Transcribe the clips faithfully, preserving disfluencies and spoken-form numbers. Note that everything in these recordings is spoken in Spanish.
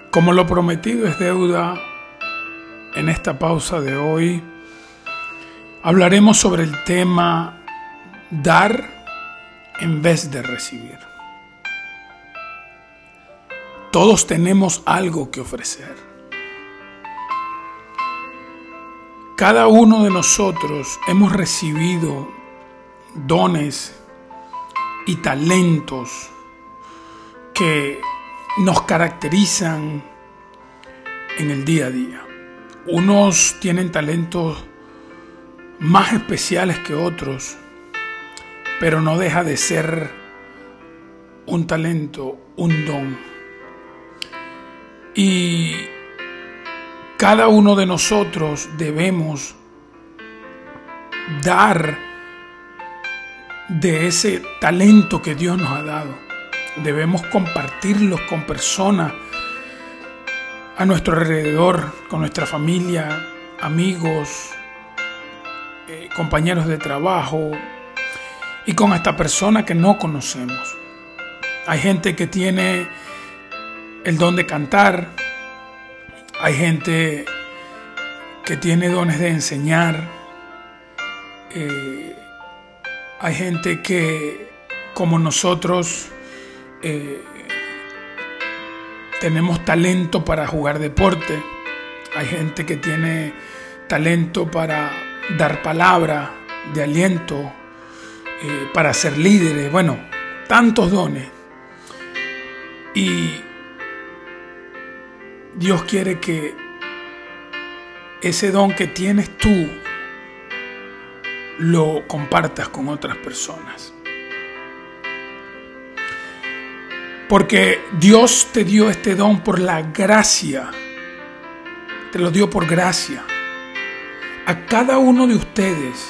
Como lo prometido es deuda, en esta pausa de hoy hablaremos sobre el tema dar en vez de recibir. Todos tenemos algo que ofrecer. Cada uno de nosotros hemos recibido dones y talentos que nos caracterizan en el día a día. Unos tienen talentos más especiales que otros, pero no deja de ser un talento, un don. Y cada uno de nosotros debemos dar de ese talento que Dios nos ha dado. Debemos compartirlos con personas a nuestro alrededor, con nuestra familia, amigos, eh, compañeros de trabajo y con esta persona que no conocemos. Hay gente que tiene el don de cantar, hay gente que tiene dones de enseñar, eh, hay gente que, como nosotros, eh, tenemos talento para jugar deporte, hay gente que tiene talento para dar palabra de aliento, eh, para ser líderes, bueno, tantos dones. Y Dios quiere que ese don que tienes tú lo compartas con otras personas. Porque Dios te dio este don por la gracia. Te lo dio por gracia. A cada uno de ustedes.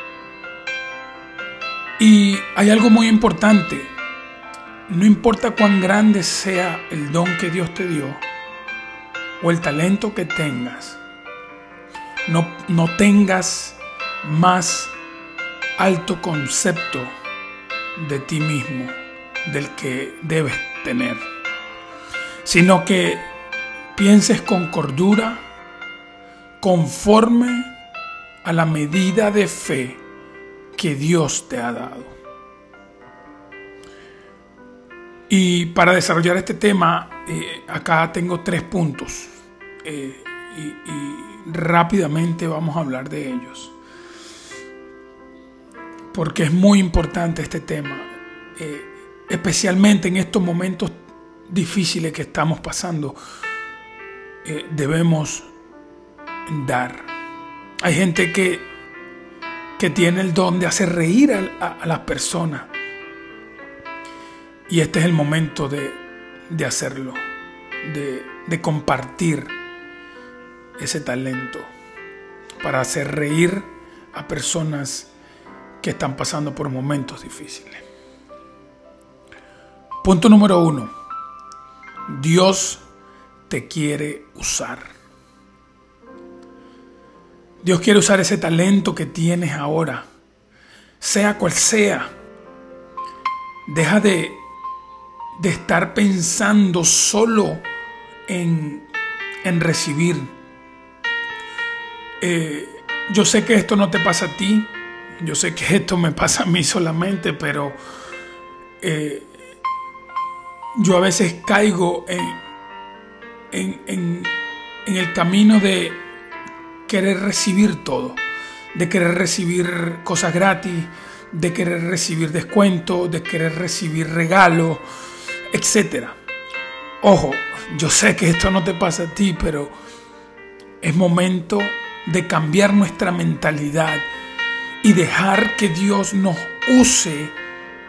Y hay algo muy importante. No importa cuán grande sea el don que Dios te dio o el talento que tengas. No, no tengas más alto concepto de ti mismo del que debes tener, sino que pienses con cordura, conforme a la medida de fe que Dios te ha dado. Y para desarrollar este tema, eh, acá tengo tres puntos eh, y, y rápidamente vamos a hablar de ellos, porque es muy importante este tema. Eh, Especialmente en estos momentos difíciles que estamos pasando, eh, debemos dar. Hay gente que, que tiene el don de hacer reír a, a, a las personas. Y este es el momento de, de hacerlo, de, de compartir ese talento para hacer reír a personas que están pasando por momentos difíciles. Punto número uno. Dios te quiere usar. Dios quiere usar ese talento que tienes ahora, sea cual sea. Deja de, de estar pensando solo en, en recibir. Eh, yo sé que esto no te pasa a ti, yo sé que esto me pasa a mí solamente, pero eh, yo a veces caigo en, en, en, en el camino de querer recibir todo, de querer recibir cosas gratis, de querer recibir descuentos, de querer recibir regalos, etcétera. Ojo, yo sé que esto no te pasa a ti, pero es momento de cambiar nuestra mentalidad y dejar que Dios nos use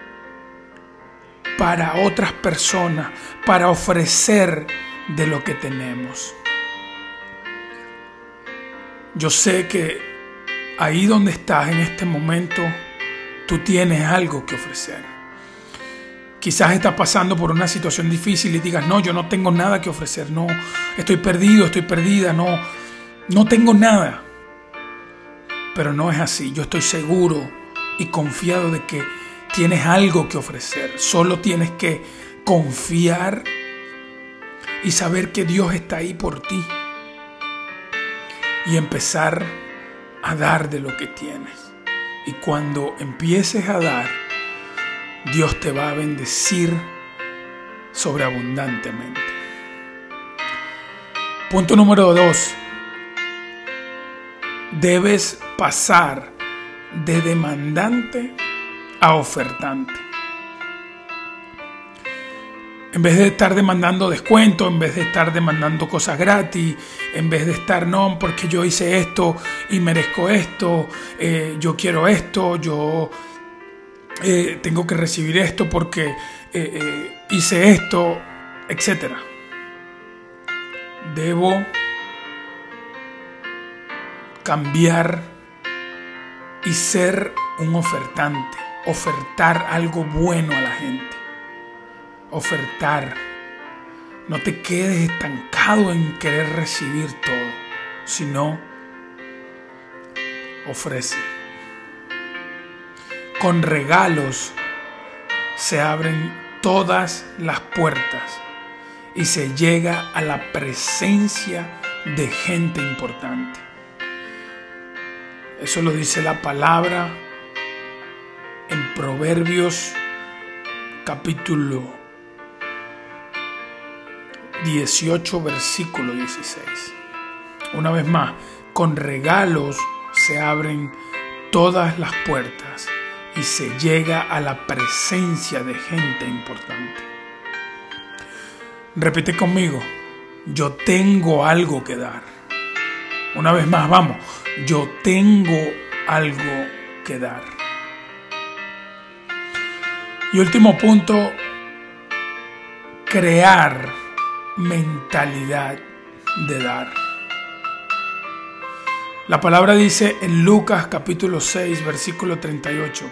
para otras personas, para ofrecer de lo que tenemos. Yo sé que ahí donde estás en este momento, tú tienes algo que ofrecer. Quizás estás pasando por una situación difícil y digas, no, yo no tengo nada que ofrecer, no, estoy perdido, estoy perdida, no, no tengo nada. Pero no es así, yo estoy seguro y confiado de que tienes algo que ofrecer. Solo tienes que confiar y saber que Dios está ahí por ti y empezar a dar de lo que tienes. Y cuando empieces a dar, Dios te va a bendecir sobreabundantemente. Punto número dos. Debes pasar de demandante a ofertante. En vez de estar demandando descuento, en vez de estar demandando cosas gratis, en vez de estar, no, porque yo hice esto y merezco esto, eh, yo quiero esto, yo eh, tengo que recibir esto porque eh, eh, hice esto, etcétera. Debo cambiar y ser un ofertante, ofertar algo bueno a la gente. Ofertar. No te quedes estancado en querer recibir todo, sino ofrece. Con regalos se abren todas las puertas y se llega a la presencia de gente importante. Eso lo dice la palabra en Proverbios capítulo dieciocho, versículo dieciséis. Una vez más, con regalos se abren todas las puertas y se llega a la presencia de gente importante. Repite conmigo: yo tengo algo que dar. Una vez más, vamos. Yo tengo algo que dar. Y último punto, crear mentalidad de dar. La palabra dice en Lucas capítulo seis, versículo treinta y ocho: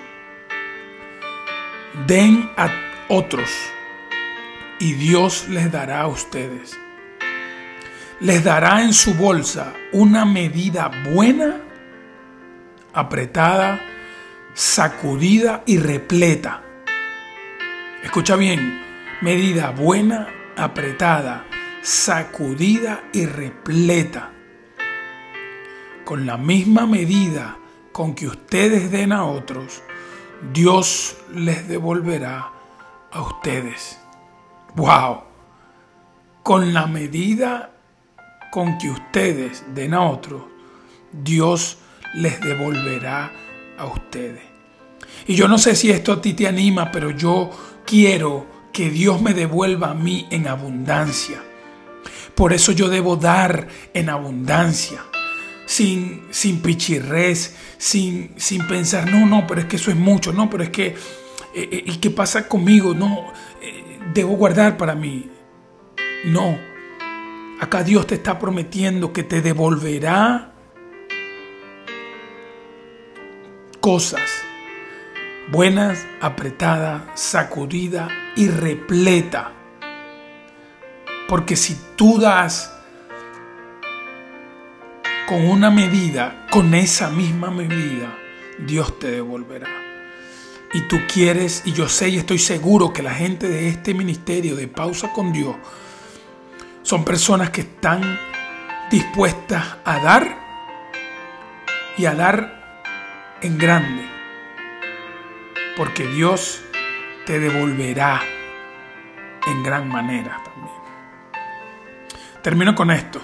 den a otros y Dios les dará a ustedes. Les dará en su bolsa una medida buena, apretada, sacudida y repleta. Escucha bien, medida buena, apretada, sacudida y repleta. Con la misma medida con que ustedes den a otros, Dios les devolverá a ustedes. ¡Wow! Con la medida con que ustedes den a otros, Dios les devolverá a ustedes. Y yo no sé si esto a ti te anima, pero yo quiero que Dios me devuelva a mí en abundancia. Por eso yo debo dar en abundancia, sin, sin pichirrés, sin, sin pensar, no, no, pero es que eso es mucho, no, pero es que, eh, ¿y qué pasa conmigo? No, eh, debo guardar para mí. No, acá Dios te está prometiendo que te devolverá cosas buenas, apretada, sacudida y repleta. Porque si tú das con una medida, con esa misma medida, Dios te devolverá. Y tú quieres, y yo sé y estoy seguro que la gente de este ministerio de Pausa con Dios son personas que están dispuestas a dar y a dar en grande. Porque Dios te devolverá en gran manera también. Termino con esto.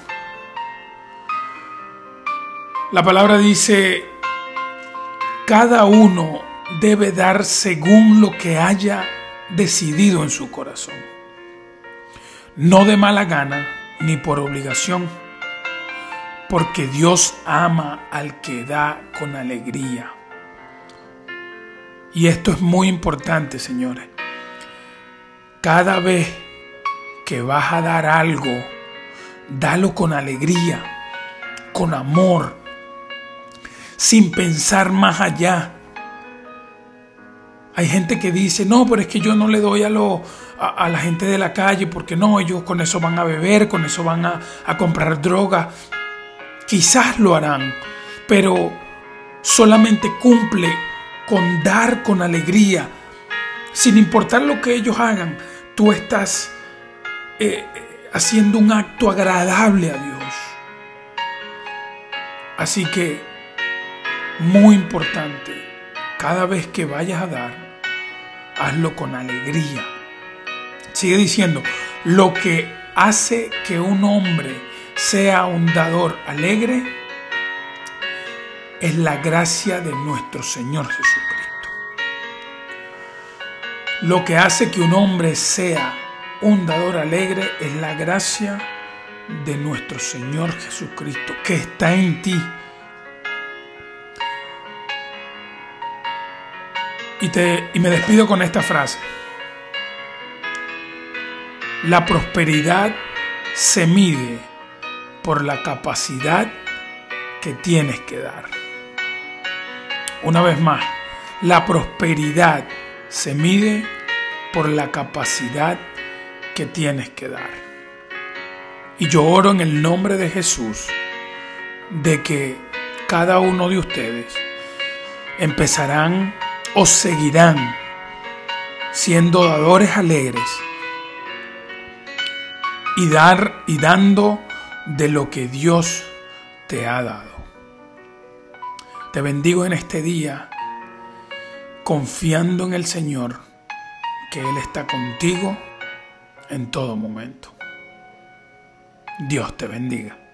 La palabra dice: cada uno debe dar según lo que haya decidido en su corazón, no de mala gana ni por obligación, porque Dios ama al que da con alegría. Y esto es muy importante, señores. Cada vez que vas a dar algo, dalo con alegría, con amor, sin pensar más allá. Hay gente que dice, no, pero es que yo no le doy a, lo, a, a la gente de la calle, porque no, ellos con eso van a beber, con eso van a, a comprar droga. Quizás lo harán, pero solamente cumple con dar con alegría, sin importar lo que ellos hagan. Tú estás eh, haciendo un acto agradable a Dios. Así que, muy importante, cada vez que vayas a dar, hazlo con alegría. Sigue diciendo, lo que hace que un hombre sea un dador alegre es la gracia de nuestro Señor Jesucristo. Lo que hace que un hombre sea un dador alegre es la gracia de nuestro Señor Jesucristo que está en ti. Y, te, y me despido con esta frase. La prosperidad se mide por la capacidad que tienes que dar. Una vez más, la prosperidad se mide por la capacidad que tienes que dar. Y yo oro en el nombre de Jesús de que cada uno de ustedes empezarán o seguirán siendo dadores alegres y dar y dando de lo que Dios te ha dado. Te bendigo en este día, confiando en el Señor, que Él está contigo en todo momento. Dios te bendiga.